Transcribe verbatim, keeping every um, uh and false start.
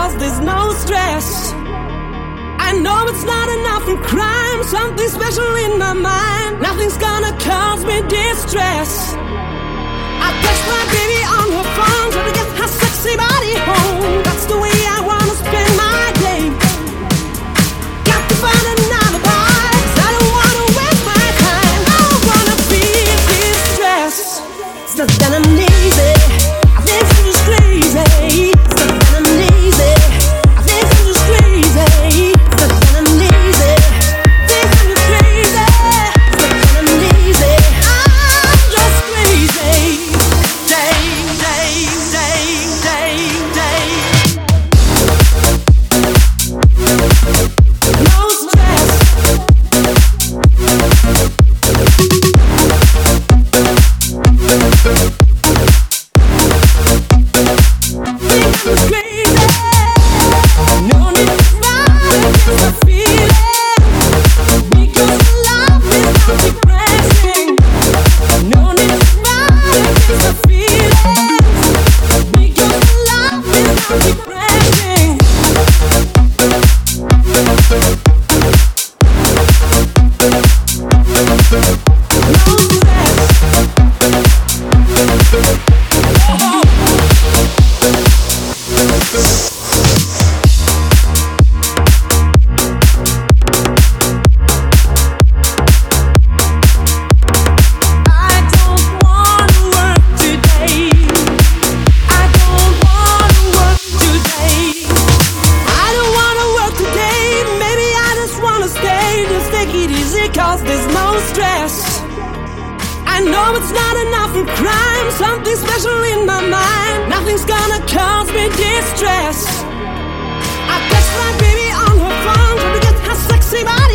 cause there's no stress. I know it's not enough for crime, something special in my mind. Nothing's gonna cause me distress. I text my baby on her phone, trying to get her sexy body home. That's the way I wanna spend my day. Got to find another alibi, 'cause I don't wanna waste my time. I don't wanna feel distress. It's not that I'm lazy, I think I'm just crazy. It's not that I'm lazy, I think I'm just crazy. It's not that I'm lazy, I think I'm just crazy. It's not that I'm lazy, I'm just crazy. Day, day, day, day, day. No stress. Cause there's no stress. I know it's not enough for crime, something special in my mind. Nothing's gonna cause me distress. I text my baby on her phone, trying to get her sexy body